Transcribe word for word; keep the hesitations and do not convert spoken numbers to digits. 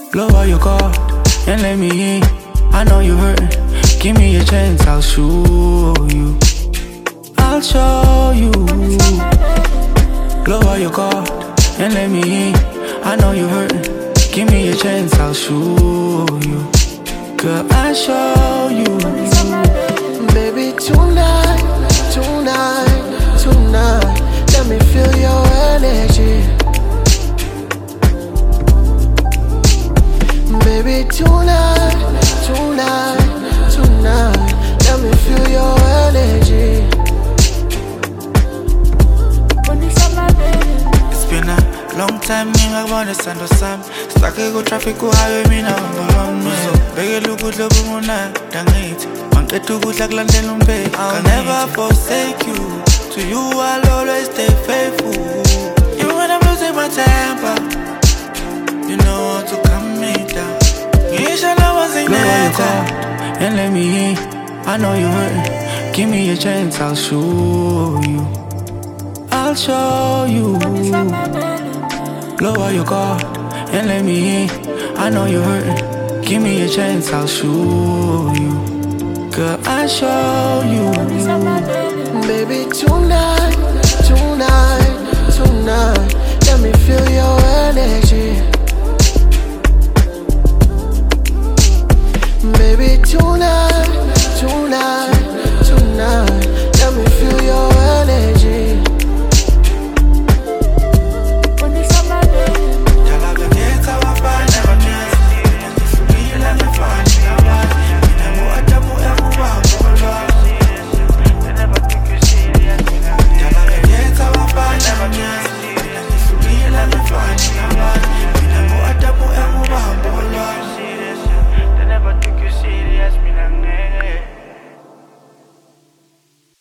Lower your guard and let me in. I know you hurting. Give me a chance, I'll show you. I'll show you. Lower your guard and let me in. I know you hurting. Give me a chance, I'll show you. Girl, I'll show you. Baby, tonight, tonight, tonight, let me feel your energy. Baby, tonight, tonight, tonight, let me feel your energy. It's been a long time, nigga, I wanna send us some. Stuck go traffic, go highway, me now, I'm on so big look good, look good, dang it. Want it to good like London, Lumbe. I'll never forsake you. To you, I'll always stay faithful. Even when I'm losing my temper, you know how to calm me down. You shall never sing that. And let me in. I know you hurting. Give me a chance, I'll show you. I'll show you. Lower your guard and let me in. I know you hurting. Give me a chance, I'll show you. Girl, I'll show you. Baby, tonight.